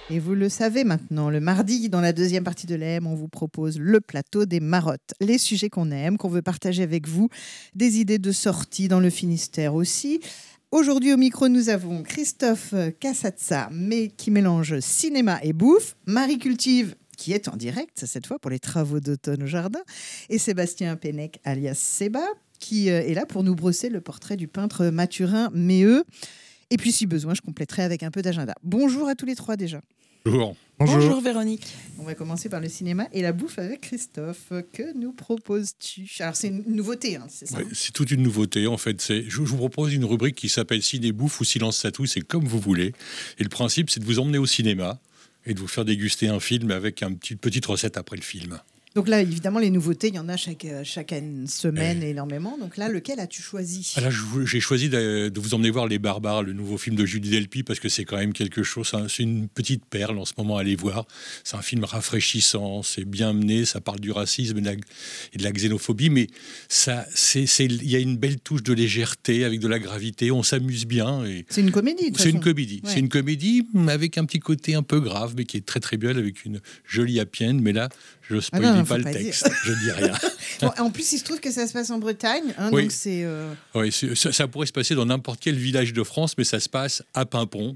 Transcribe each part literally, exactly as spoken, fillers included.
Et vous le savez maintenant, le mardi, dans la deuxième partie de l'A M, on vous propose le plateau des marottes. Les sujets qu'on aime, qu'on veut partager avec vous, des idées de sortie dans le Finistère aussi. Aujourd'hui, au micro, nous avons Christophe Casazza, mais qui mélange cinéma et bouffe, Marie Cultive, qui est en direct, cette fois, pour les travaux d'automne au jardin, et Sébastien Pennec, alias Séba, qui est là pour nous brosser le portrait du peintre Mathurin Méheux. Et puis, si besoin, je compléterai avec un peu d'agenda. Bonjour à tous les trois déjà. Bonjour. Bonjour. Bonjour Véronique. On va commencer par le cinéma et la bouffe avec Christophe. Que nous proposes-tu ? Alors c'est une nouveauté, hein, c'est ça Ouais, c'est toute une nouveauté en fait. C'est, je vous propose une rubrique qui s'appelle Ciné-Bouffe ou Silence Satou, c'est comme vous voulez. Et le principe, c'est de vous emmener au cinéma et de vous faire déguster un film avec une petite, petite recette après le film. Donc là, évidemment, les nouveautés, il y en a chaque, chaque semaine et... énormément. Donc là, lequel as-tu choisi ? Ah là, j'ai choisi de, de vous emmener voir Les Barbares, le nouveau film de Julie Delpy, parce que c'est quand même quelque chose, c'est une petite perle en ce moment à aller voir. C'est un film rafraîchissant, c'est bien mené, ça parle du racisme et de la, et de la xénophobie, mais ça, c'est, c'est, il y a une belle touche de légèreté avec de la gravité, on s'amuse bien. Et c'est une comédie, de C'est façon. une comédie, ouais. C'est une comédie avec un petit côté un peu grave, mais qui est très très belle, avec une jolie happy end, mais là, je ne spoil ah non, pas le pas texte, dire. je dis rien. Bon, en plus, il se trouve que ça se passe en Bretagne, hein, oui. donc c'est... Euh... Oui, c'est, ça, ça pourrait se passer dans n'importe quel village de France, mais ça se passe à Pimpon,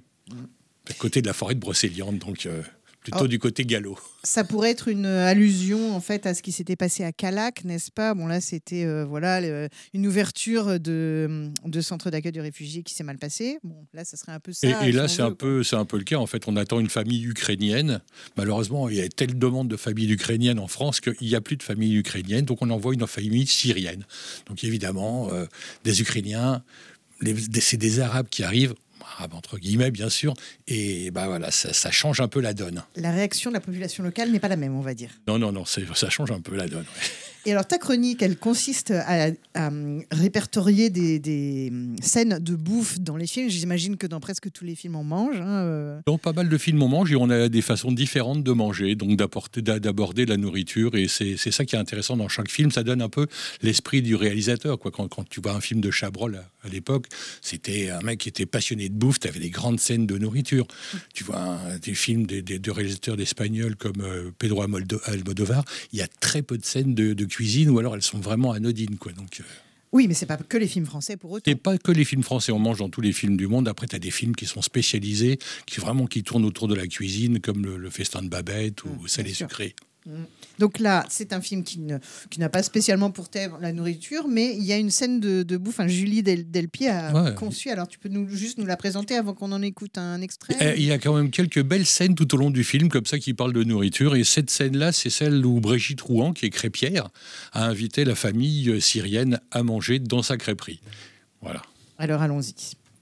à côté de la forêt de Brocéliande, donc euh, plutôt oh. du côté gallo. Ça pourrait être une allusion en fait à ce qui s'était passé à Callac, n'est-ce pas ? Bon là, c'était euh, voilà le, une ouverture de, de centre d'accueil de réfugiés qui s'est mal passée. Bon là, ça serait un peu ça. Et, et là, c'est veut, un peu, c'est un peu le cas. En fait, on attend une famille ukrainienne. Malheureusement, il y a telle demande de familles ukrainiennes en France qu'il n'y a plus de famille ukrainienne. Donc, on envoie une famille syrienne. Donc, évidemment, euh, des Ukrainiens, les, des, c'est des Arabes qui arrivent. Entre guillemets, bien sûr, et bah voilà, ça, ça change un peu la donne. La réaction de la population locale n'est pas la même, on va dire. Non, non, non, c'est, ça change un peu la donne. Ouais. Et alors, ta chronique, elle consiste à, à répertorier des, des scènes de bouffe dans les films. J'imagine que dans presque tous les films, on mange. Hein, euh... Dans pas mal de films, on mange et on a des façons différentes de manger, donc d'apporter, d'aborder la nourriture. Et c'est, c'est ça qui est intéressant dans chaque film. Ça donne un peu l'esprit du réalisateur. Quoi. Quand, quand tu vois un film de Chabrol à, à l'époque, c'était un mec qui était passionné de bouffe. Tu avais des grandes scènes de nourriture. Mmh. Tu vois un, des films des, des, de réalisateurs espagnols comme euh, Pedro Almodóvar. Il y a très peu de scènes de, de cuisine ou alors elles sont vraiment anodines, quoi. Donc, euh... oui, mais c'est pas que les films français pour autant. C'est pas que les films français, on mange dans tous les films du monde. Après, tu as des films qui sont spécialisés, qui vraiment qui tournent autour de la cuisine, comme le, le Festin de Babette ou mmh, Salé Sucré. Mmh. Donc là, c'est un film qui, ne, qui n'a pas spécialement pour thème la nourriture, mais il y a une scène de, de bouffe. Enfin, Julie Del, Delpy a ouais. conçu. Alors, tu peux nous, juste nous la présenter avant qu'on en écoute un extrait ? Et il y a quand même quelques belles scènes tout au long du film, comme ça, qui parlent de nourriture. Et cette scène-là, c'est celle où Brigitte Rouen, qui est crêpière, a invité la famille syrienne à manger dans sa crêperie. Voilà. Alors, allons-y.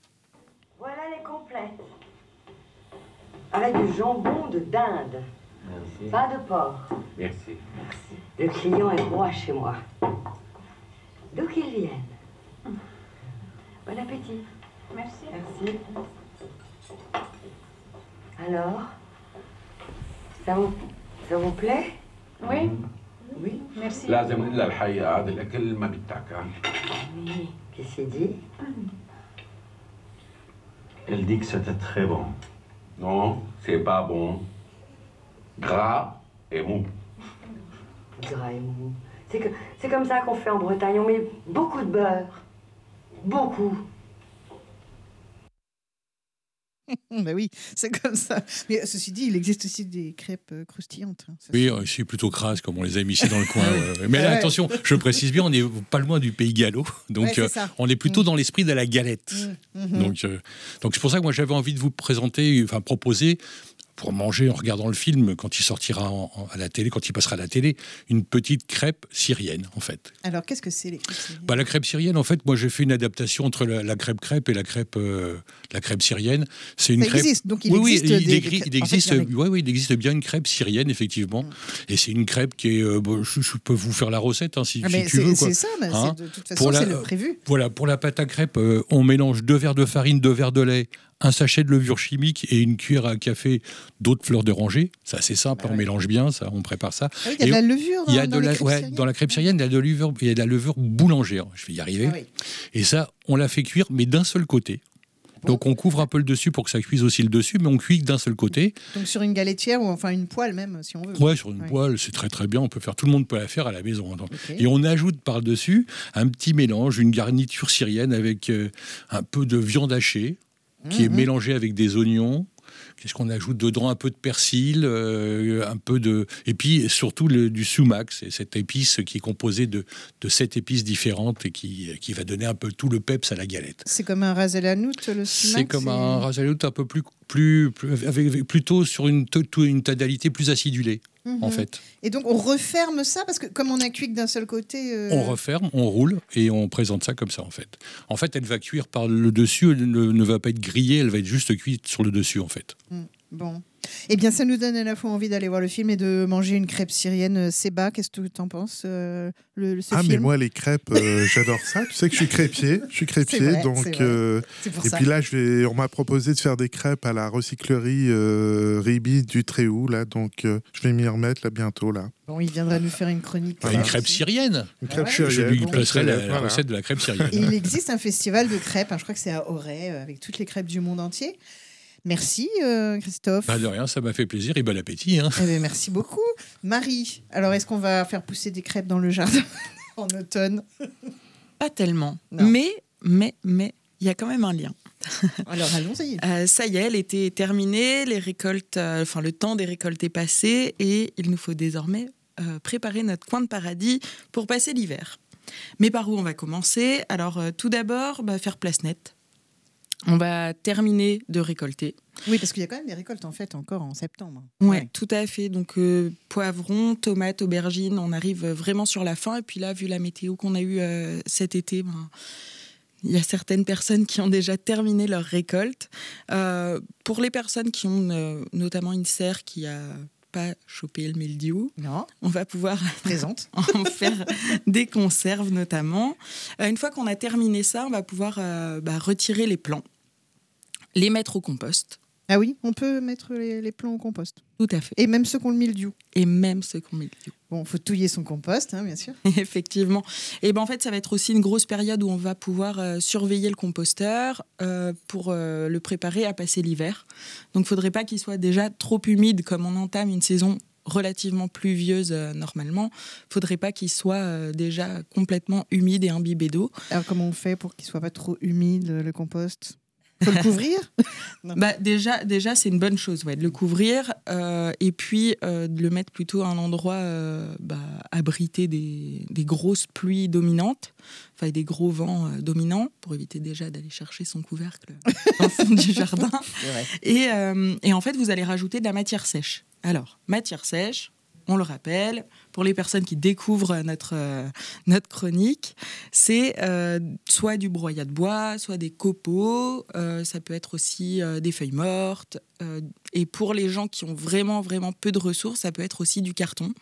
Voilà les complètes. Avec du jambon de dinde. Merci. Pas de porc. Merci. Merci. Le client est roi chez moi. D'où qu'ils viennent. Bon appétit. Merci. Merci. Alors, ça vous, ça vous plaît ? Oui. Oui. Merci. لازم نقول لها الحقيقة هذا الأكل ما بيتاكل. Oui. Qu'est-ce qu'il dit ? Elle dit que c'était très bon. Non, c'est pas bon. Gras et mou. Gras et mou. C'est, que, c'est comme ça qu'on fait en Bretagne. On met beaucoup de beurre. Beaucoup. Ben oui, c'est comme ça. Mais ceci dit, il existe aussi des crêpes croustillantes. Hein. Oui, c'est plutôt crasse, comme on les a mis ici dans le coin. ouais. Mais là, ouais. attention, je précise bien, on n'est pas loin du pays gallo. Donc, ouais, euh, on est plutôt mmh. dans l'esprit de la galette. Mmh. Mmh. Donc, euh, donc, c'est pour ça que moi, j'avais envie de vous présenter, enfin, proposer, pour manger en regardant le film, quand il sortira en, en, à la télé, quand il passera à la télé, une petite crêpe syrienne, en fait. Alors, qu'est-ce que c'est, les crêpes syriennes ? Bah, la crêpe syrienne, en fait, moi, j'ai fait une adaptation entre la, la crêpe crêpe et la crêpe, euh, la crêpe syrienne. C'est une Ça crêpe... existe, donc il oui, existe oui, il, des, existe, des... il existe, en fait, il ouais, oui, il existe bien une crêpe syrienne, effectivement. Mmh. Et c'est une crêpe qui est... Euh, bon, je, je peux vous faire la recette, hein, si, ah, si mais tu c'est, veux. Quoi. C'est ça, mais hein c'est de toute façon, la, c'est le prévu. Voilà, pour la pâte à crêpe, euh, on mélange deux verres de farine, deux verres de lait, un sachet de levure chimique et une cuillère à café d'eau de fleur d'oranger. C'est assez simple, ah ouais. on mélange bien, ça, on prépare ça. Ah oui, il y a et de la levure dans, il y a dans de la, crêpes ouais, dans la crêpe syrienne, il y a de la levure, il y a de la levure boulangère. Je vais y arriver. Ah oui. Et ça, on la fait cuire, mais d'un seul côté. Donc on couvre un peu le dessus pour que ça cuise aussi le dessus, mais on cuit d'un seul côté. Donc sur une galettière ou enfin une poêle même, si on veut. Ouais, sur une Ouais. poêle, c'est très très bien. On peut faire, tout le monde peut la faire à la maison. Donc. Okay. Et on ajoute par-dessus un petit mélange, une garniture syrienne avec euh, un peu de viande hachée qui mmh. est mélangée avec des oignons. Qu'est-ce qu'on ajoute dedans? Un peu de persil, euh, un peu de... Et puis surtout le, du sumac, c'est cette épice qui est composée de, de sept épices différentes et qui, qui va donner un peu tout le peps à la galette. C'est comme un ras el hanout, le sumac? C'est comme c'est... un ras el hanout un peu plus... plus, plus avec, plutôt sur une, une tonalité plus acidulée. Mmh. En fait. Et donc on referme ça parce que comme on a cuit que d'un seul côté, euh... on referme, on roule et on présente ça comme ça en fait. En fait, elle va cuire par le dessus, elle ne, ne va pas être grillée, elle va être juste cuite sur le dessus en fait. Mmh. Bon. Eh bien, ça nous donne à la fois envie d'aller voir le film et de manger une crêpe syrienne. Séba, qu'est-ce que tu en penses euh, le, ce Ah, film? mais moi, les crêpes, euh, j'adore ça. Tu sais que je suis crêpier. Je suis crêpier. C'est vrai, donc, c'est vrai. Euh, et ça. puis là, je vais, on m'a proposé de faire des crêpes à la recyclerie euh, Ribi du Tréhou. Là, donc, euh, je vais m'y remettre là, bientôt. Là. Bon, il viendra nous faire une chronique. Voilà. Une crêpe syrienne. Une crêpe ah ouais. syrienne. Je lui bon, placerai la, la voilà. recette de la crêpe syrienne. Et il existe un festival de crêpes, hein, je crois que c'est à Auray, euh, avec toutes les crêpes du monde entier. Merci euh, Christophe. Bah de rien, ça m'a fait plaisir et bon appétit. Hein. Eh bien, merci beaucoup. Marie, alors est-ce qu'on va faire pousser des crêpes dans le jardin en automne? Pas tellement, non. mais mais mais il y a quand même un lien. Alors allons-y. Euh, ça y est, l'été est terminé, les récoltes, euh, enfin le temps des récoltes est passé et il nous faut désormais euh, préparer notre coin de paradis pour passer l'hiver. Mais par où on va commencer? Alors euh, tout d'abord, bah, faire place nette. On va terminer de récolter. Oui, parce qu'il y a quand même des récoltes en fait encore en septembre. Ouais, ouais. tout à fait. Donc euh, poivrons, tomates, aubergines, on arrive vraiment sur la fin. Et puis là, vu la météo qu'on a eue euh, cet été, ben, il y a certaines personnes qui ont déjà terminé leur récolte. Euh, pour les personnes qui ont euh, notamment une serre qui a pas chopé le mildiou, non. on va pouvoir Présente. en faire des conserves notamment. Euh, une fois qu'on a terminé ça, on va pouvoir euh, bah, retirer les plants, les mettre au compost. Ah oui, on peut mettre les, les plants au compost. Tout à fait. Et même ceux qui ont le mildiou. Et même ceux qui ont le mildiou. Bon, il faut touiller son compost, hein, bien sûr. Effectivement. Et ben en fait, ça va être aussi une grosse période où on va pouvoir euh, surveiller le composteur euh, pour euh, le préparer à passer l'hiver. Donc, il ne faudrait pas qu'il soit déjà trop humide comme on entame une saison relativement pluvieuse euh, normalement. Il ne faudrait pas qu'il soit euh, déjà complètement humide et imbibé d'eau. Alors, comment on fait pour qu'il ne soit pas trop humide, le compost? Faut le couvrir? Bah, déjà, déjà, c'est une bonne chose ouais, de le couvrir euh, et puis euh, de le mettre plutôt à un endroit euh, bah, abrité des, des grosses pluies dominantes, enfin des gros vents euh, dominants pour éviter déjà d'aller chercher son couvercle dans le fond du jardin. Et, euh, et en fait, vous allez rajouter de la matière sèche. Alors, matière sèche, on le rappelle, pour les personnes qui découvrent notre, euh, notre chronique, c'est euh, soit du broyat de bois, soit des copeaux, euh, ça peut être aussi euh, des feuilles mortes. Euh, et pour les gens qui ont vraiment, vraiment peu de ressources, ça peut être aussi du carton.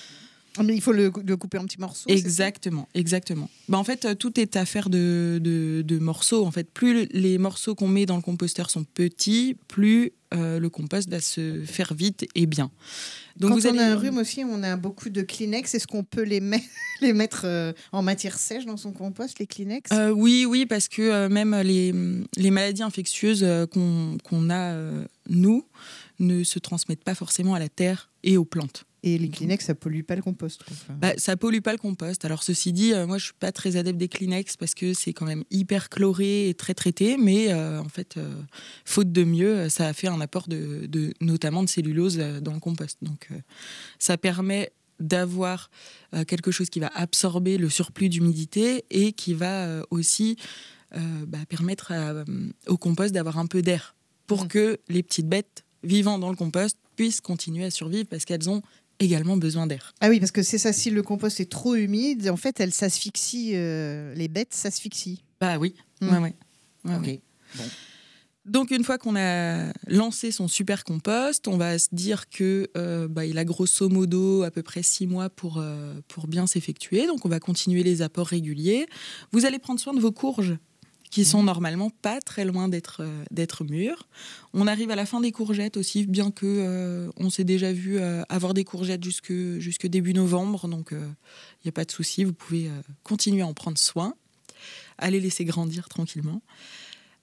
Mais il faut le, le couper en petits morceaux. Exactement, exactement. Bah, en fait, tout est affaire de, de, de morceaux. En fait, plus les morceaux qu'on met dans le composteur sont petits, plus euh, le compost va se faire vite et bien. Donc Quand vous on allez... a un rhume aussi, on a beaucoup de Kleenex. Est-ce qu'on peut les, met... les mettre euh, en matière sèche dans son compost, les Kleenex? euh, Oui, oui, parce que euh, même les, les maladies infectieuses euh, qu'on, qu'on a, euh, nous, ne se transmettent pas forcément à la terre et aux plantes. Et les Kleenex, ça pollue pas le compost? Enfin... bah, Ça pollue pas le compost. Alors ceci dit, euh, moi je suis pas très adepte des Kleenex parce que c'est quand même hyper chloré et très traité, mais euh, en fait, euh, faute de mieux, ça a fait un apport de, de notamment de cellulose euh, dans le compost. Donc euh, ça permet d'avoir euh, quelque chose qui va absorber le surplus d'humidité et qui va euh, aussi euh, bah, permettre à, euh, au compost d'avoir un peu d'air pour mmh. que les petites bêtes vivant dans le compost puissent continuer à survivre parce qu'elles ont également besoin d'air. Ah oui, parce que c'est ça, si le compost est trop humide, en fait, elles s'asphyxient, euh, les bêtes s'asphyxient. Bah oui, mmh. ouais, ouais. ouais, okay. ouais. Bon. Donc une fois qu'on a lancé son super compost, on va se dire que euh, bah, il a grosso modo à peu près six mois pour, euh, pour bien s'effectuer. Donc on va continuer les apports réguliers. Vous allez prendre soin de vos courges, qui sont normalement pas très loin d'être, euh, d'être mûres. On arrive à la fin des courgettes aussi, bien que euh, on s'est déjà vu euh, avoir des courgettes jusque, jusque début novembre, donc il euh, n'y a pas de souci, vous pouvez euh, continuer à en prendre soin, à les laisser grandir tranquillement.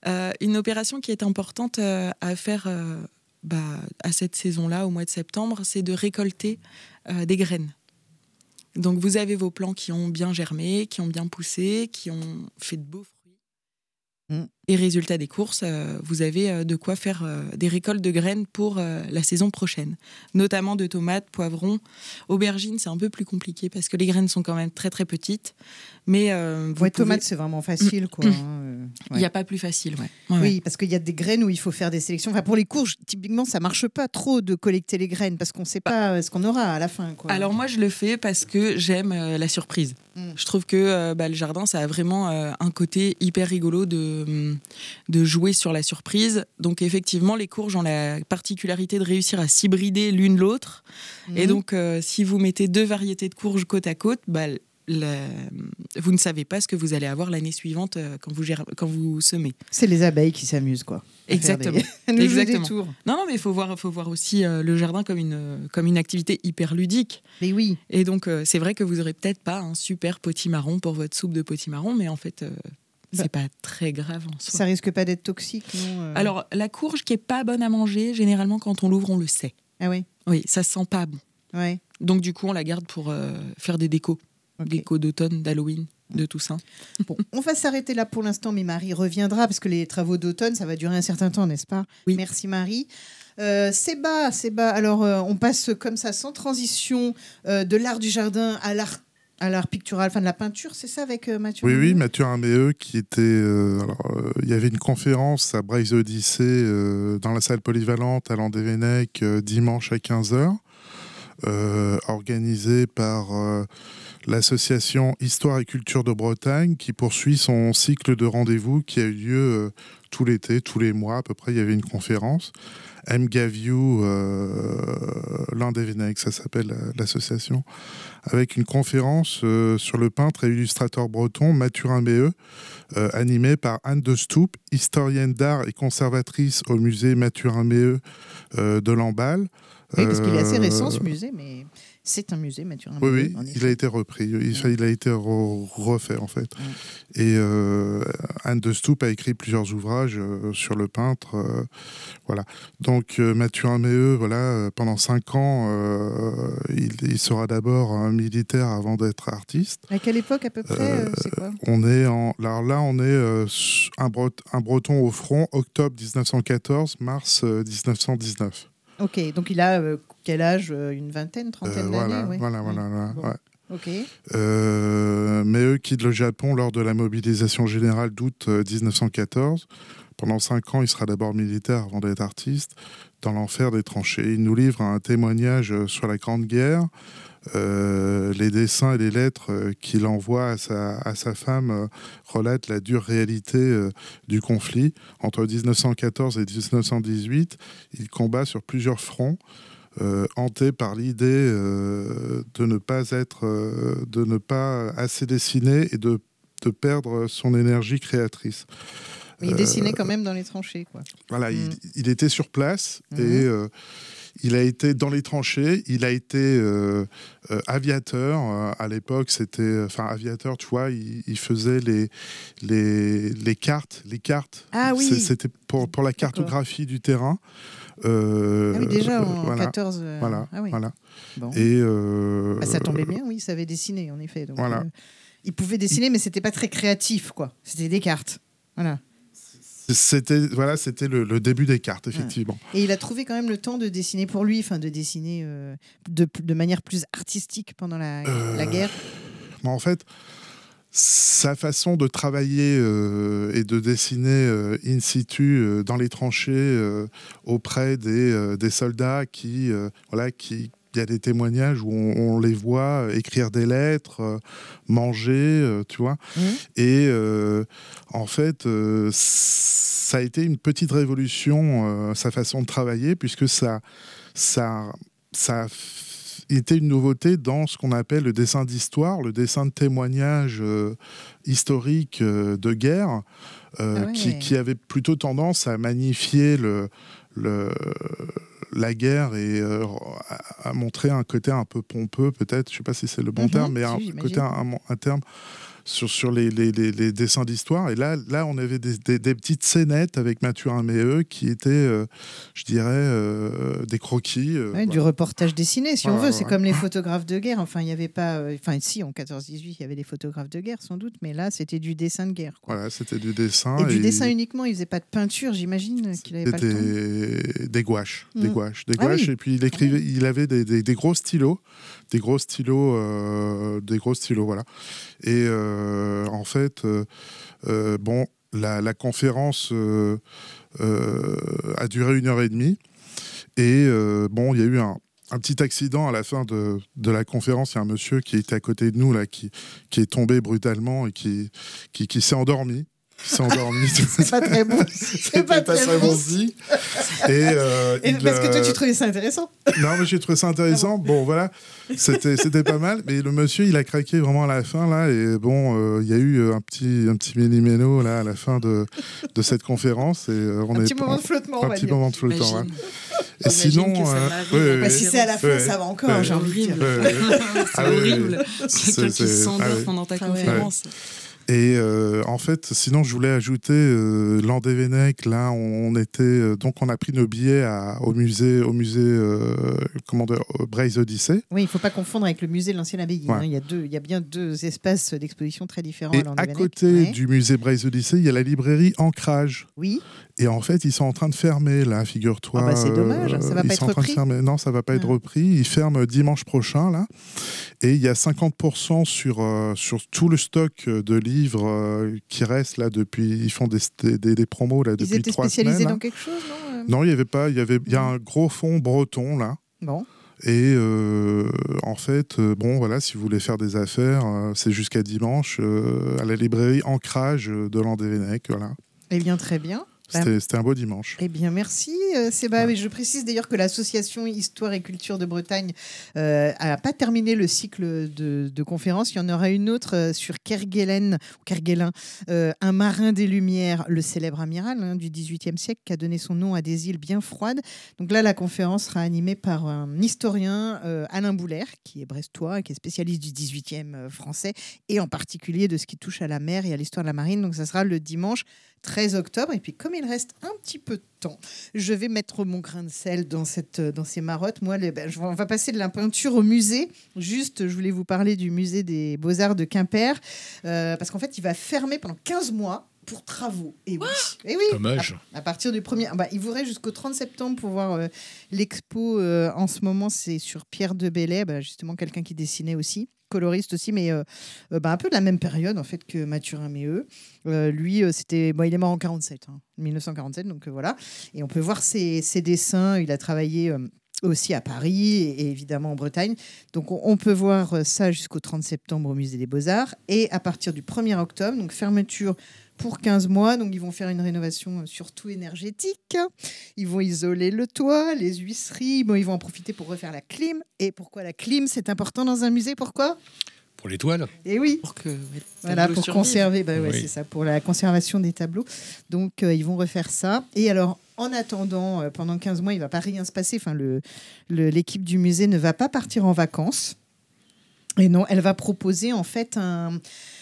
Euh, une opération qui est importante euh, à faire euh, bah, à cette saison-là, au mois de septembre, c'est de récolter euh, des graines. Donc vous avez vos plants qui ont bien germé, qui ont bien poussé, qui ont fait de beaux fruits. Mmh. Et résultat des courses, euh, vous avez euh, de quoi faire euh, des récoltes de graines pour euh, la saison prochaine, notamment de tomates, poivrons, aubergines. C'est un peu plus compliqué parce que les graines sont quand même très très petites. Mais euh, vous ouais, pouvez... tomates, c'est vraiment facile, quoi. Mmh. Hein, euh, ouais. Il n'y a pas plus facile, ouais. ouais oui, ouais. parce qu'il y a des graines où il faut faire des sélections. Enfin, pour les courges, typiquement, ça marche pas trop de collecter les graines parce qu'on ne sait pas bah, ce qu'on aura à la fin, quoi. Alors moi, je le fais parce que j'aime euh, la surprise. Mmh. Je trouve que euh, bah, le jardin, ça a vraiment euh, un côté hyper rigolo de de jouer sur la surprise. Donc effectivement, les courges ont la particularité de réussir à s'hybrider l'une l'autre. Mmh. Et donc, euh, si vous mettez deux variétés de courges côte à côte, bah, la... vous ne savez pas ce que vous allez avoir l'année suivante euh, quand, vous gère... quand vous semez. C'est les abeilles qui s'amusent, quoi. Exactement. Des... Exactement. Des tours. Non, non, mais il faut voir, faut voir aussi euh, le jardin comme une, comme une activité hyper ludique. Mais oui. Et donc, euh, c'est vrai que vous n'aurez peut-être pas un super potimarron pour votre soupe de potimarron, mais en fait... Euh, c'est bah, pas très grave en soi. Ça risque pas d'être toxique, non euh... Alors, la courge qui est pas bonne à manger, généralement, quand on l'ouvre, on le sait. Ah oui. Oui, ça sent pas bon. Ouais. Donc, du coup, on la garde pour euh, faire des décos. Okay. Décos d'automne, d'Halloween, de Toussaint. Bon, on va s'arrêter là pour l'instant, mais Marie reviendra parce que les travaux d'automne, ça va durer un certain temps, n'est-ce pas? Oui. Merci Marie. Euh, Séba, Séba, alors euh, on passe comme ça, sans transition, euh, de l'art du jardin à l'art à l'art pictural, enfin de la peinture, c'est ça avec euh, Mathieu? Oui, oui, Mathieu Arméeux qui était... Euh, alors, euh, il y avait une conférence à Braise Odyssée euh, dans la salle polyvalente à Landévennec euh, dimanche à quinze heures, euh, organisée par euh, l'association Histoire et Culture de Bretagne qui poursuit son cycle de rendez-vous qui a eu lieu euh, tout l'été, tous les mois à peu près, il y avait une conférence. M. Gaviou, euh, Landévennec, ça s'appelle l'association, avec une conférence euh, sur le peintre et illustrateur breton Mathurin Méheux, euh, animée par Anne de Stoop, historienne d'art et conservatrice au musée Mathurin Méheux euh, de Lamballe. Oui, parce qu'il est assez récent ce musée, mais c'est un musée Mathurin Oui, Méheux. oui, il a été repris, il, ouais. il a été re- refait en fait. Ouais. Et euh, Anne de Stoop a écrit plusieurs ouvrages euh, sur le peintre. Euh, voilà. Donc euh, Mathurin Méheux, voilà, euh, pendant cinq ans, euh, il, il sera d'abord un militaire avant d'être artiste. À quelle époque à peu près euh, c'est quoi? On est en, alors là, on est euh, un, Bret- un Breton au front, octobre dix-neuf cent quatorze, mars euh, dix-neuf cent dix-neuf. Ok, donc il a euh, quel âge? Une vingtaine, trentaine euh, voilà, d'années ouais. Voilà, voilà, voilà. Bon. Ouais. Ok. Euh, Méheux quitte le Japon lors de la mobilisation générale d'août dix-neuf cent quatorze. Pendant cinq ans, il sera d'abord militaire avant d'être artiste. Dans l'enfer des tranchées, il nous livre un témoignage sur la Grande Guerre. Euh, les dessins et les lettres euh, qu'il envoie à sa, à sa femme euh, relatent la dure réalité euh, du conflit. Entre dix-neuf cent quatorze et dix-neuf cent dix-huit, il combat sur plusieurs fronts, euh, hanté par l'idée euh, de ne pas être, euh, de ne pas assez dessiner et de, de perdre son énergie créatrice. Mais il dessinait quand même dans les tranchées, quoi. Voilà, mmh. il, il était sur place mmh. et euh, il a été dans les tranchées. Il a été euh, euh, aviateur. Euh, à l'époque, c'était, enfin, aviateur. Tu vois, il, il faisait les les les cartes, les cartes. Ah oui. C'était pour pour la cartographie D'accord. du terrain. Euh, ah oui, déjà en voilà. quatorze. Euh... Voilà, ah oui. voilà. Bon. Et euh, bah, ça tombait bien, oui, il savait dessiner, en effet. Donc, voilà. Euh, il pouvait dessiner, mais c'était pas très créatif, quoi. C'était des cartes. Voilà. C'était, voilà, c'était le, le début des cartes, effectivement. Ouais. Et il a trouvé quand même le temps de dessiner pour lui, enfin de dessiner euh, de, de manière plus artistique pendant la, euh, la guerre. Bon, en fait, sa façon de travailler euh, et de dessiner euh, in situ euh, dans les tranchées euh, auprès des, euh, des soldats qui, euh, voilà, qui il y a des témoignages où on, on les voit écrire des lettres, euh, manger, euh, tu vois. Mmh. Et euh, en fait, euh, ça a été une petite révolution, euh, sa façon de travailler, puisque ça, ça, ça a été une nouveauté dans ce qu'on appelle le dessin d'histoire, le dessin de témoignage euh, historique euh, de guerre, euh, ah ouais. qui, qui avait plutôt tendance à magnifier le... le la guerre et euh, à, à montrer un côté un peu pompeux, peut-être, je ne sais pas si c'est le bon mmh, terme, mais si, un j'imagine. côté, un, un terme sur, sur les, les, les, les dessins d'histoire. Et là, là on avait des, des, des petites scénettes avec Mathurin Méheux qui étaient, euh, je dirais, euh, des croquis. Euh, ouais, voilà. Du reportage dessiné, si Ouais, on veut. ouais, C'est ouais. comme les photographes de guerre. Enfin, il n'y avait pas. euh, Enfin, si, en quatorze dix-huit, il y avait des photographes de guerre, sans doute. Mais là, c'était du dessin de guerre. Quoi. Voilà, c'était du dessin. Et, du et dessin uniquement. Il faisait pas de peinture, j'imagine qu'il avait pas le temps. des, des gouaches, Mmh. des gouaches, des Ah gouaches. oui. Et puis il écrivait, il avait des, des, des gros stylos, des gros stylos, euh, des gros stylos, voilà. Et euh, en fait, euh, euh, bon, la, la conférence euh, euh, a duré une heure et demie. Et euh, bon, il y a eu un, un petit accident à la fin de, de la conférence. Il y a un monsieur qui était à côté de nous là, qui, qui est tombé brutalement et qui, qui, qui s'est endormi. Qui s'est endormi. C'est pas très bon. C'était pas très bon si. Et, euh, Et il, parce que toi, euh, tu trouvais ça intéressant. non, mais j'ai trouvé ça intéressant. Bon, voilà, c'était, c'était pas mal. Mais le monsieur, il a craqué vraiment à la fin, là. Et bon, euh, il y a eu un petit, un petit méli-mélo, là, à la fin de, de cette conférence. Et, euh, on Un est, petit moment de flottement, on Un va petit dire. moment de flottement, ouais. Et J'imagine sinon... que ça euh, m'arrive. ouais, ouais, Bah, si c'est à la fin, ouais, ça va encore, ouais, j'ai envie de dire. ouais, ouais. C'est Ah oui, horrible. oui. Quelqu'un C'est- qui c'est- s'endort ah oui. pendant ta Ah ouais. conférence. Et euh, en fait, sinon, je voulais ajouter euh, Landévennec. Là, on était euh, donc on a pris nos billets à, au musée, au musée, euh, comment dire, Breizh Odyssée. Oui, il ne faut pas confondre avec le musée de l'ancienne abbaye. Ouais. Hein. Il, y a deux, il y a bien deux espaces d'exposition très différents. Et à à Landévennec. côté Ouais. du musée Breizh Odyssée, il y a la librairie Ancrage. Oui. Et en fait, ils sont en train de fermer, là, figure-toi. Ah bah, c'est dommage, ça va ils pas sont être en train de repris fermer. Non, ça va pas Ouais. être repris. Ils ferment dimanche prochain, là. Et il y a cinquante pour cent sur, euh, sur tout le stock de livres euh, qui reste, là, depuis... Ils font des, des, des promos, là, Ils depuis étaient trois spécialisés semaines. dans là. quelque chose, non euh Non, il y avait pas... Il y, avait, il y a un gros fond breton, là. Bon. Et euh, en fait, euh, bon, voilà, si vous voulez faire des affaires, euh, c'est jusqu'à dimanche euh, à la librairie Ancrage de Landévennec, voilà. Eh bien, très bien. C'était, c'était un beau dimanche. Eh bien, merci, euh, Séba. Ouais. Je précise d'ailleurs que l'association Histoire et Culture de Bretagne n'a euh, pas terminé le cycle de, de conférences. Il y en aura une autre euh, sur Kerguelen, Kerguelen euh, un marin des Lumières, le célèbre amiral hein, du dix-huitième siècle, qui a donné son nom à des îles bien froides. Donc là, la conférence sera animée par un historien, euh, Alain Boulaire, qui est brestois, qui est spécialiste du dix-huitième euh, français, et en particulier de ce qui touche à la mer et à l'histoire de la marine. Donc ça sera le dimanche treize octobre. Et puis, comme il reste un petit peu de temps, je vais mettre mon grain de sel dans, cette, dans ces marottes. Moi, les, ben, je, on va passer de la peinture au musée. Juste, je voulais vous parler du musée des Beaux-Arts de Quimper. Euh, parce qu'en fait, il va fermer pendant quinze mois pour travaux. Et oui, et oui. Dommage. À, à partir du premier... Bah, il vous reste jusqu'au trente septembre pour voir euh, l'expo. Euh, en ce moment, c'est sur Pierre de Bellay, bah, justement, quelqu'un qui dessinait aussi. Coloriste aussi, mais euh, euh, bah, un peu de la même période en fait que Mathurin Méheux. Euh, lui, euh, c'était, bon, il est mort en quarante-sept, hein, mille neuf cent quarante-sept, donc euh, voilà. Et on peut voir ses, ses dessins. Il a travaillé euh, aussi à Paris et, et évidemment en Bretagne. Donc on, on peut voir ça jusqu'au trente septembre au Musée des Beaux-Arts. Et à partir du premier octobre, donc fermeture pour quinze mois. Donc, ils vont faire une rénovation euh, surtout énergétique. Ils vont isoler le toit, les huisseries. Bon, ils vont en profiter pour refaire la clim. Et pourquoi la clim, c'est important dans un musée? Pourquoi? Pour l'étoile. Et oui. Pour que, ouais, voilà, pour survivent. conserver. Bah, ouais, Oui. c'est ça, pour la conservation des tableaux. Donc, euh, ils vont refaire ça. Et alors, en attendant, euh, pendant quinze mois, il ne va pas rien se passer. Enfin, le, le, l'équipe du musée ne va pas partir en vacances. Et non, elle va proposer en fait un...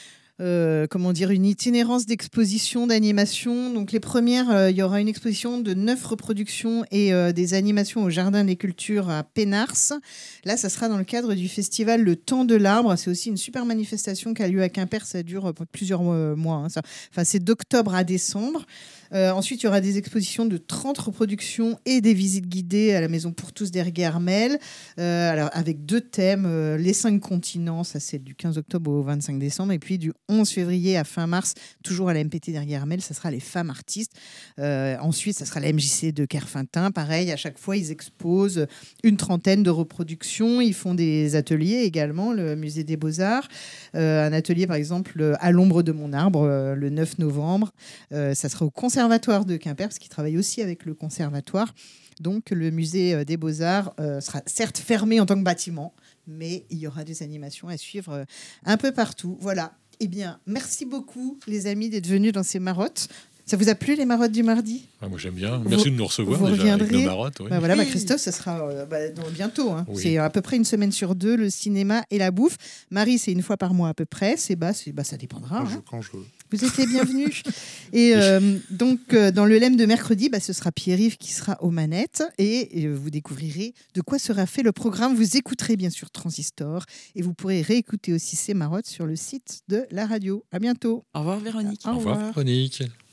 Euh, comment dire, une itinérance d'exposition, d'animation. Donc les premières, euh, il y aura une exposition de neuf reproductions et euh, des animations au Jardin des Cultures à Pénars. Là, ça sera dans le cadre du festival Le Temps de l'Arbre. C'est aussi une super manifestation qui a lieu à Quimper. Ça dure plusieurs euh, mois. Hein, ça. Enfin, c'est d'octobre à décembre. Euh, ensuite, il y aura des expositions de trente reproductions et des visites guidées à la Maison pour tous d'Ergué-Armel, euh, alors avec deux thèmes, euh, les cinq continents, ça c'est du quinze octobre au vingt-cinq décembre, et puis du onze février à fin mars, toujours à la M P T d'Ergué-Armel, ça sera les femmes artistes. Euh, ensuite, ça sera la M J C de Kerfintin, pareil, à chaque fois, ils exposent une trentaine de reproductions, ils font des ateliers également, le Musée des Beaux-Arts, euh, un atelier par exemple à l'ombre de mon arbre, euh, le neuf novembre, euh, ça sera au Conservatoire de Quimper, parce qu'il travaille aussi avec le conservatoire. Donc, le musée des Beaux-Arts euh, sera certes fermé en tant que bâtiment, mais il y aura des animations à suivre euh, un peu partout. Voilà. Eh bien, merci beaucoup, les amis, d'être venus dans ces marottes. Ça vous a plu, les marottes du mardi ? Ah, moi, j'aime bien. Merci vous, de nous recevoir vous déjà reviendrez. avec nos marottes. Oui. Bah voilà, bah Christophe, ça sera euh, bah, dans, bientôt. Hein. Oui. C'est à peu près une semaine sur deux, le cinéma et la bouffe. Marie, c'est une fois par mois à peu près. C'est bas, c'est, bah, ça dépendra. Quand, hein. je, quand je veux. Vous êtes les bienvenus. Et euh, donc, euh, dans le L E M de mercredi, bah, ce sera Pierre-Yves qui sera aux manettes. Et, et euh, vous découvrirez de quoi sera fait le programme. Vous écouterez bien sûr Transistor. Et vous pourrez réécouter aussi ces marottes sur le site de la radio. À bientôt. Au revoir Véronique. Au Au revoir, revoir. Véronique.